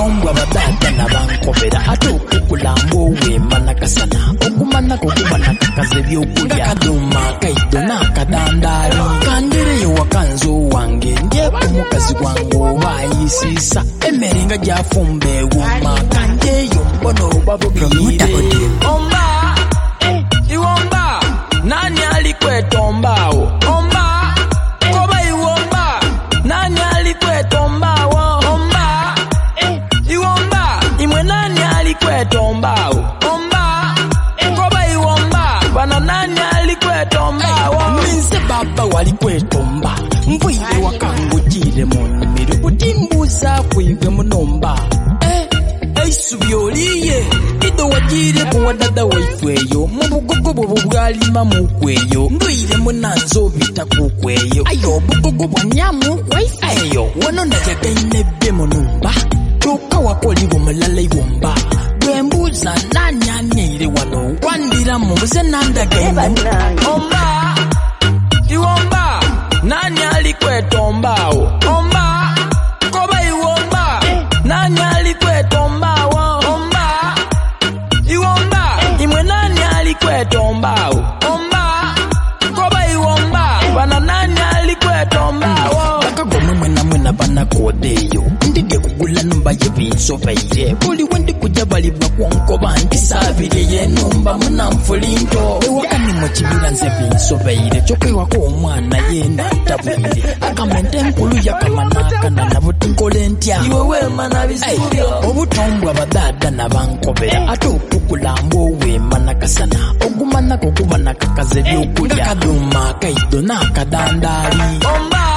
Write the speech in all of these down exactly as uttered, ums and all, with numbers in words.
obutombwa badada nabankobera ate okukulamba owemba nakasana okumana kokubana kakaze byokulya kaduma kaido n'akadandaali kandereyo wakanzo wange ndyeko mukazi gwange obayisisa emmere nga gyafumba ewuma kandeyo mbono babubiyire omba iwomba nani alikwetombawo omba koba iwomba nani alikwetombawo omba iwomba imwe nani alikwetombawo omba koba iwomba bana nani alikwetombawo minse baba walikwetomba mbwire wakangujire mu nnimiro butimbuza kwibwe munomba eisubyoliye ido wajire kuwa dada waifweyo mubugogo bwo bwalima mukweyo ndwire munanzo bita kukweyo ayo bugogo bwa nyamu waifeyo wano najagaine be munumba toka wakolibo mulala iwomba bwembuza nani anyeire wano wandira mubuze nandagaine omba iwomba nani alikwetombawo omba koba iwomba nani alikwetombawo omba iwomba imwe nani alikwetombawo omba koba iwomba bana nani alikwetombawo bakagoma mwena mwena bana kodeyo ndide kugula numba yebinsobeire buli wendi kujja balibwa kwankoba ntisabire yenumba munanfulinto ewakani mukibira nze binsobeire kyokwewako omwana yena tabire akamente enkulu yakamanakana nabutinkola ntya iwe wema nabisibyo obutombwa badada nabankobera ate okukulamba owema nakasana ogumana kokuba nakakaze byokulya kaduma kaido n'akadandaali omba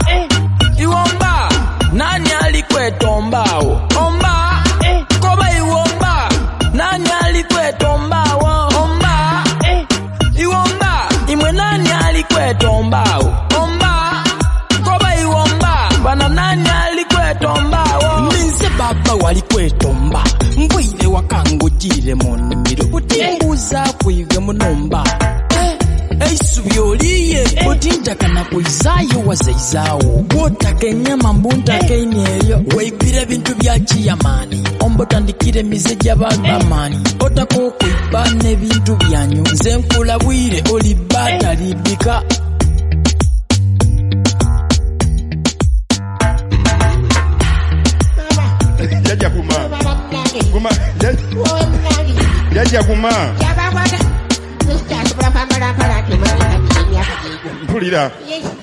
iwomba nani alikwetombawo omba koba iwomba nani alikwetombawo omba iwomba imwe nani alikwetombawo omba koba iwomba bana nani alikwetombawo minse baba walikwetomba mbwire wakangujire mu nnimiro butimbuza kwibwe munomba eisubyoliye butintakana kuizaayo wazaizawo bwotaka enyama mbuntaka enyeyo waibira bintu bya kiyamani ombotandikire mize gy'abagamaani otaka okwiba n'ebintu byanyu nze nkulabwire olibata libika Jaja kuma kuma Jaja kuma Pulira